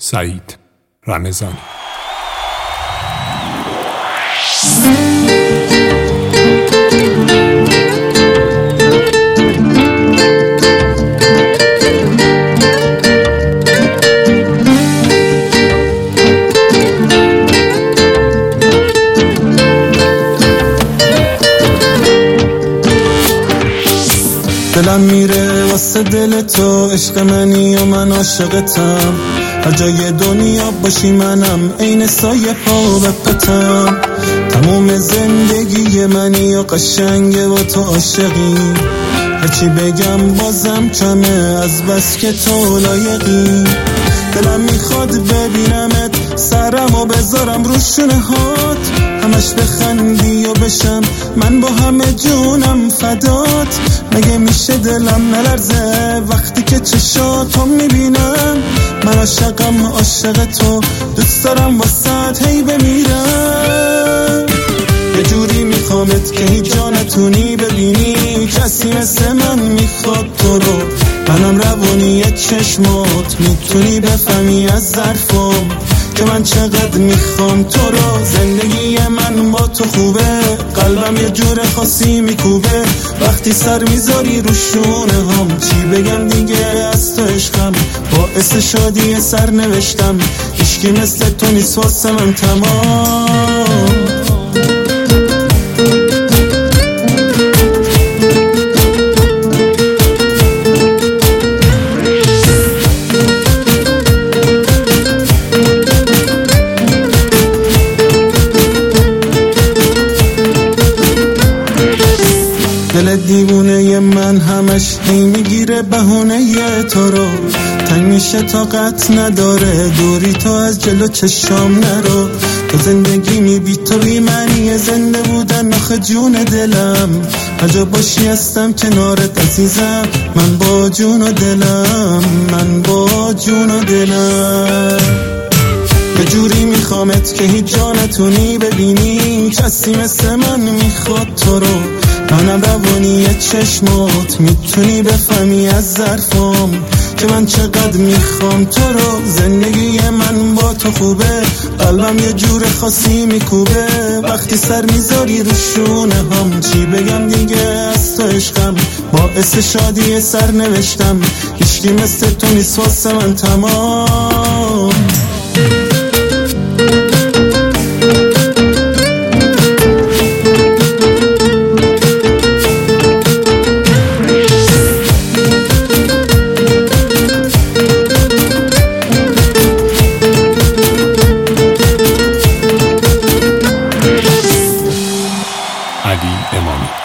سعید رمضانی. دلم میره واسه دل تو، عشق منی و من عاشقتم. هر جای دنیا باشی منم عین سایه پا به پتم. تموم زندگی منی و قشنگه و تو عاشقی. هرچی بگم بازم کمه از بس که تو لایقی. دلم میخواد ببینمت، سرم و بذارم رو شونه هات، همش بخندی و بشم من با همه جونم فدات. مگه میشه دلم نلرزه وقتی که چشاتو میبینم؟ من عاشقم، عاشق تو، دوست دارم واسه هی بمیرم. یه جوری میخوامت که هیچ جا نتونی ببینی، کسی مثل من میخواد تو رو. منم روانی چشمات، میتونی بفهمی از ظرفم که من چقدر میخوام تو رو. زندگی من با تو خوبه، قلبم یه جور خاصی میکوبه وقتی سر میذاری رو شونه هم. چی بگم دیگه از تو عشقم، باعث شادی سر نوشتم. هیچکی مثل تو نیست واسه من تمام. دل دیوونه من همش هی میگیره بهونه تو رو. تنگ میشه طاقت نداره دوری تو از جلو چشام نرو. تو زندگی بی تو بی معنی زنده بودن آخه جون دلم. هر جا باشی هستم کنارت عزیزم، من با جون و دلم، من با جون و دلم. یه جوری میخوامت که هیچ جا نتونی ببینی، کسی مثل من میخواد تو رو. منم روانی چشمات، میتونی بفهمی از ظرفم که من چقدر میخوام تو رو. زندگی من با تو خوبه، قلبم یه جور خاصی میکوبه وقتی سر میذاری رو شونه هم. چی بگم دیگه از تو عشقم، باعث شادی سر نوشتم. هیچکی مثل تو نیست واسه من تمام. علی امامی.